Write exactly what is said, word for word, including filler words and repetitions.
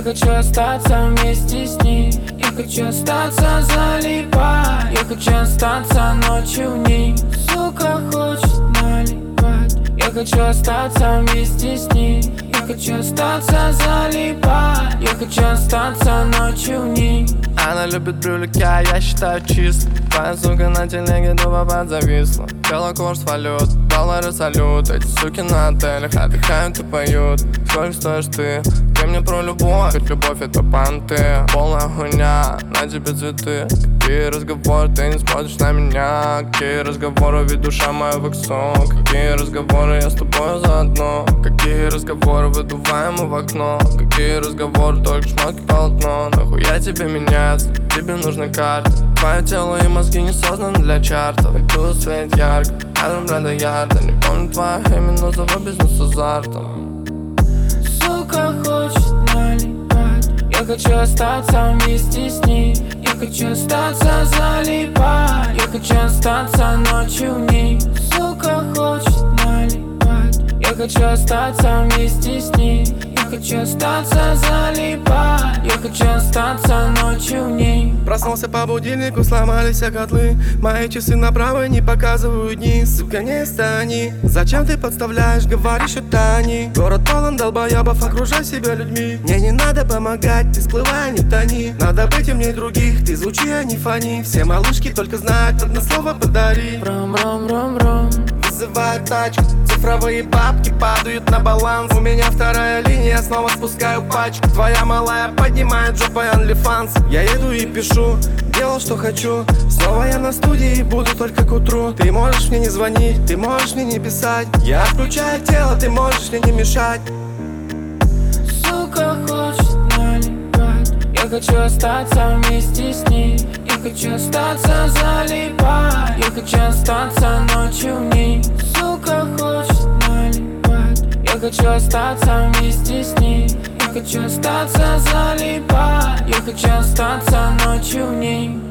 хочу остаться вместе с ней. Я хочу остаться, залипать. Я хочу остаться ночью в ней. Сука хочет наливать. Я хочу остаться вместе с ней. Я хочу остаться, залипать. Я хочу остаться ночью в ней. Она любит брюлика, я считаю чисто. Твоя сука на телеге тупо подзависла. Тело курс валют, доллары салют. Эти суки на отелях отдыхают и поют. Сколько стоишь ты? Ты мне про любовь, ведь любовь это понты. Полная хуйня, на тебе цветы. Какие разговоры, ты не смотришь на меня. Какие разговоры, ведь душа моя в иксу. Какие разговоры, я с тобой заодно. Какие разговоры, выдуваем мы в окно. Какие разговоры, только шмотки полотно. Нахуя тебе меняться, тебе нужны карты. Твое тело и мозги не созданы для чартов. Иду свет ярко, рядом ряда ярда. Не помню твое имя, но зову бизнес азартом. Сука хочет наливать. Я хочу остаться вместе с ней. Я хочу остаться, залипать. Я хочу остаться ночью в ней. Сука хочет наливать. Я хочу остаться вместе с ней. Я хочу остаться, залипать. Я хочу остаться ночью в ней. Проснулся по будильнику, сломались котлы. Мои часы направо не показывают дни. Сука, не стани. Зачем ты подставляешь, говоришь, это они. Город полон долбоебов, окружай себя людьми. Мне не надо помогать, ты всплывай, не тони. Надо быть умней других, ты звучи, а не фони. Все малышки только знают одно слово «подари». Ром-ром-ром-ром. Вызывают тачку, цифровые бабки падают на баланс. У меня вторая линия, снова спускаю пачку. Твоя малая поднимает жопой OnlyFans. Я еду и пишу, делал что хочу. Снова я на студии, буду только к утру. Ты можешь мне не звонить, ты можешь мне не писать. Я отключаю тело, ты можешь мне не мешать. Сука хочет наливать. Я хочу остаться вместе с ней. Я хочу остаться, залипать. Я хочу остаться ночью в ней. Сука хочет наливать. Я хочу остаться вместе с ней. Я хочу остаться, залипать. Я хочу остаться ночью в ней.